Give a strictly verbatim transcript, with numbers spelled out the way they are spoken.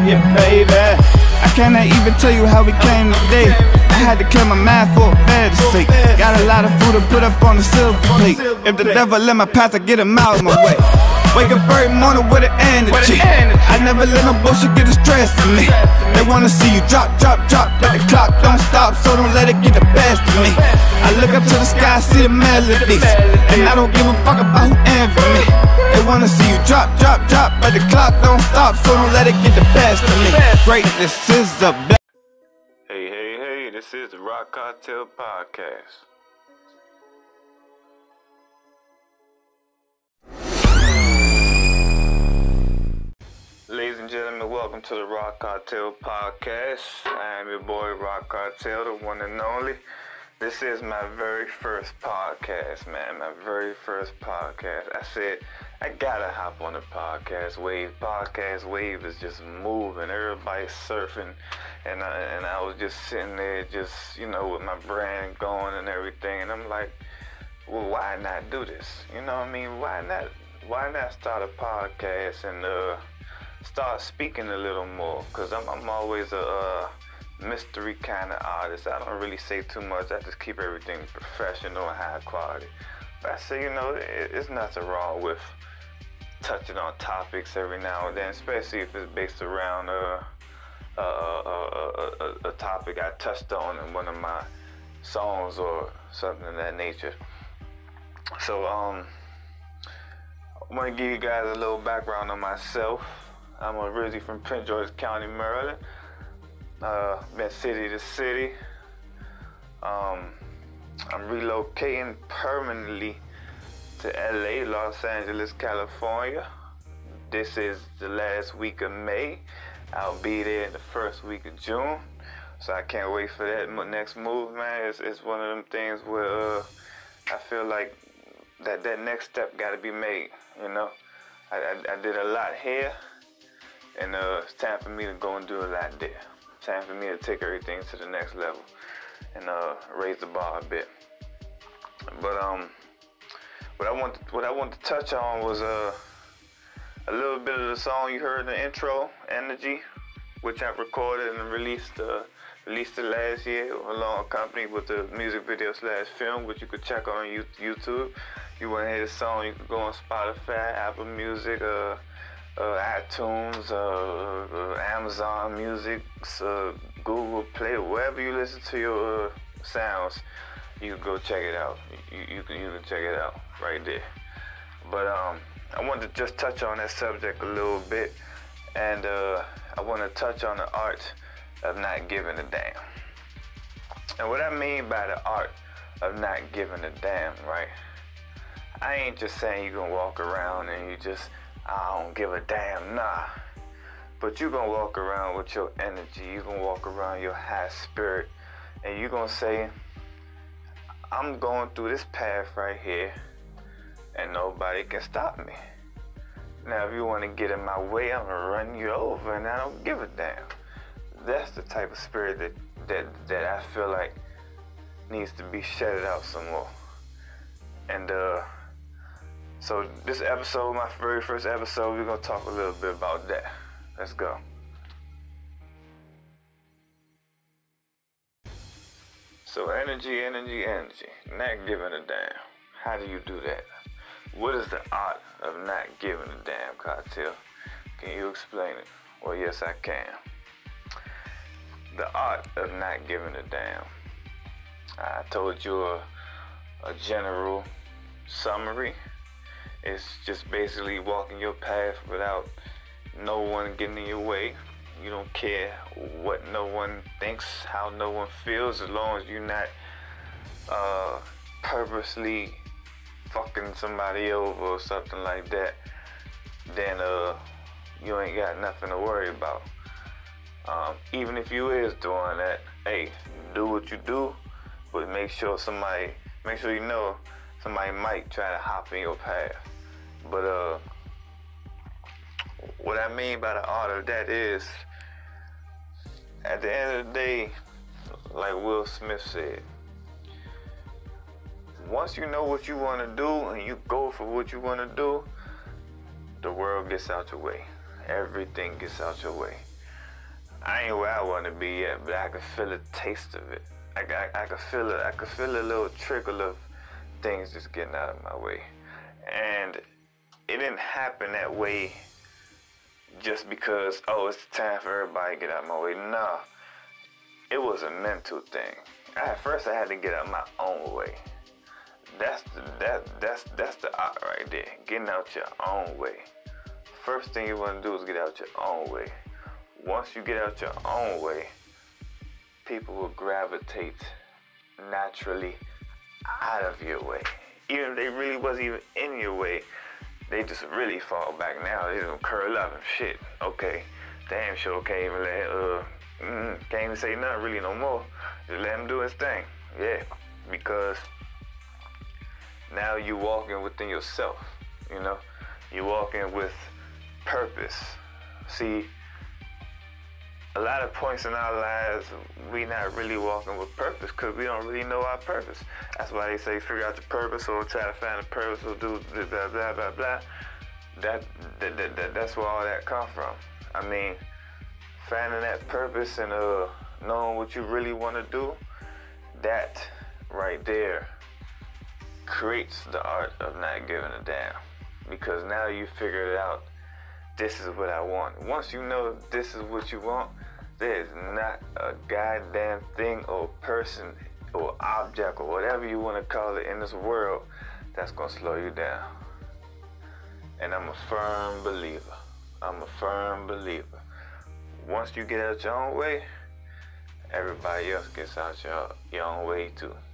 Yeah, baby. I cannot even tell you how we came today. I had to clear my mind for a better sake. Got a lot of food to put up on the silver plate. If the devil in my path, I get him out of my way. Wake up every morning with an energy. I never let no bullshit get the stress to me. They wanna see you drop, drop, drop, but the clock don't stop, so don't let it get the best of me. I look up to the sky, see the melodies, and I don't give a fuck about who envy me. They wanna see you drop, drop, drop, but the clock don't stop, so don't let it get the best of me. Greatness is the best. Hey, hey, hey, this is the Rock Cartel Podcast. Ladies and gentlemen, welcome to the Rock Cartel Podcast. I am your boy Rock Cartel, the one and only. This is my very first podcast, man. My very first podcast. I said, I gotta hop on the podcast wave. Podcast wave is just moving. Everybody's surfing. And I, and I was just sitting there, just, you know, with my brand going and everything. And I'm like, well, why not do this? You know what I mean? Why not, why not start a podcast and, uh, start speaking a little more, because I'm, I'm always a uh, mystery kind of artist. I don't really say too much. I just keep everything professional and high quality. But I say, you know, it, it's nothing wrong with touching on topics every now and then, especially if it's based around uh, uh, uh, uh, uh, a topic I touched on in one of my songs or something of that nature. So um, I want to give you guys a little background on myself. I'm originally from Prince George's County, Maryland. Uh, been city to city. Um, I'm relocating permanently to L A, Los Angeles, California. This is the last week of May. I'll be there in the first week of June. So I can't wait for that next move, man. It's, it's one of them things where uh, I feel like that, that next step got to be made, you know. I, I, I did a lot here. And uh, it's time for me to go and do a lot there. It's time for me to take everything to the next level and uh, raise the bar a bit. But um, what I want, to, what I want to touch on was uh, a little bit of the song you heard in the intro, "Energy," which I recorded and released uh, released it last year, along accompanied with the music video slash film, which you could check on YouTube. You want to hear the song? You could go on Spotify, Apple Music, uh. Uh, iTunes, uh, uh, Amazon Music, uh, Google Play, wherever you listen to your uh, sounds, you can go check it out. You, you can you can check it out right there. But um, I wanted to just touch on that subject a little bit, and uh, I want to touch on the art of not giving a damn. And what I mean by the art of not giving a damn, right? I ain't just saying you gonna walk around and you just, I don't give a damn, nah. But you gonna walk around with your energy, you gonna walk around your high spirit, and you gonna say, I'm going through this path right here, and nobody can stop me. Now, if you wanna get in my way, I'm gonna run you over, and I don't give a damn. That's the type of spirit that, that, that I feel like needs to be shedded out some more. And uh, so this episode, my very first episode, we're gonna talk a little bit about that. Let's go. So energy, energy, energy. Not giving a damn. How do you do that? What is the art of not giving a damn, Cartel? Can you explain it? Well, yes, I can. The art of not giving a damn. I told you a, a general summary. It's just basically walking your path without no one getting in your way. You don't care what no one thinks, how no one feels, as long as you're not uh, purposely fucking somebody over or something like that, then uh, you ain't got nothing to worry about. Um, even if you is doing that, hey, do what you do, but make sure somebody, make sure you know somebody might try to hop in your path. But uh, what I mean by the art of that is, at the end of the day, like Will Smith said, once you know what you want to do and you go for what you want to do, the world gets out your way. Everything gets out your way. I ain't where I want to be yet, but I can feel a taste of it. I, I, I can feel it. I can feel a little trickle of things just getting out of my way. And it didn't happen that way just because, oh, it's time for everybody to get out of my way. No, it was a mental thing. At first, I had to get out my own way. That's the, that that's that's the art right there. Getting out your own way. First thing you want to do is get out your own way. Once you get out your own way, people will gravitate naturally out of your way. Even if they really wasn't even in your way, they just really fall back now. They don't curl up and shit. Okay, damn sure can't even let uh mm, can't even say nothing really no more. Just let him do his thing. Yeah, because now you walking within yourself. You know, you walking with purpose. See, a lot of points in our lives, we not really walking with purpose because we don't really know our purpose. That's why they say figure out your purpose or try to find a purpose or do blah, blah, blah, blah, blah. That, that, that, that, that's where all that come from. I mean, finding that purpose and uh, knowing what you really want to do, that right there creates the art of not giving a damn. Because now you figured it out. This is what I want. Once you know this is what you want, there's not a goddamn thing or person or object or whatever you want to call it in this world that's going to slow you down. And I'm a firm believer. I'm a firm believer. Once you get out your own way, everybody else gets out your, your own way too.